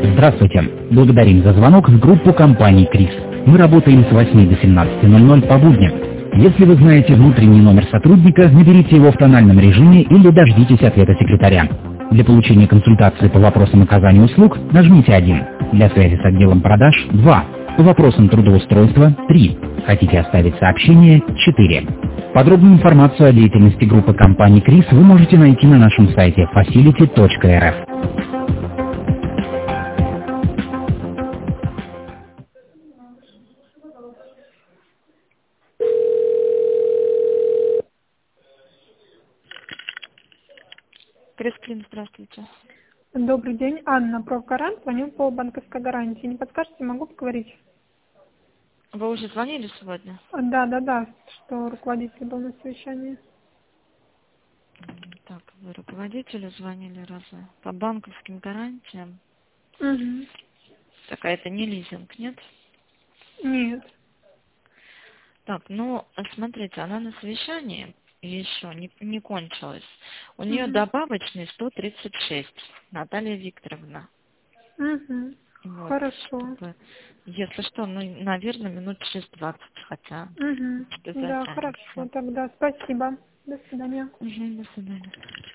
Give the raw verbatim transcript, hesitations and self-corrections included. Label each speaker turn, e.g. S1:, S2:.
S1: Здравствуйте. Благодарим за звонок в группу компании «Крис». Мы работаем с восьми до семнадцати ноль-ноль по будням. Если вы знаете внутренний номер сотрудника, наберите его в тональном режиме или дождитесь ответа секретаря. Для получения консультации по вопросам оказания услуг нажмите один. Для связи с отделом продаж – два. По вопросам трудоустройства – три. Хотите оставить сообщение – четыре. Подробную информацию о деятельности группы компании «Крис» вы можете найти на нашем сайте facility точка эр эф.
S2: Крисклин, здравствуйте.
S3: Добрый день, Анна, профгарант, звоню по банковской гарантии. Не подскажете, могу поговорить?
S2: Вы уже звонили сегодня?
S3: Да, да, да, что руководитель был на совещании.
S2: Так, вы руководителю звонили раза по банковским гарантиям.
S3: Угу.
S2: Так, а это не лизинг, нет?
S3: Нет.
S2: Так, ну, смотрите, она на совещании еще не, не кончилась. У нее
S3: Угу.
S2: добавочный сто тридцать шесть, Наталья Викторовна.
S3: Угу.
S2: Вот,
S3: Хорошо.
S2: чтобы, если что, ну, наверное, минут через двадцать хотя.
S3: Угу.
S2: Что
S3: Да,
S2: затянется.
S3: хорошо, тогда спасибо. До свидания.
S2: Угу, до свидания.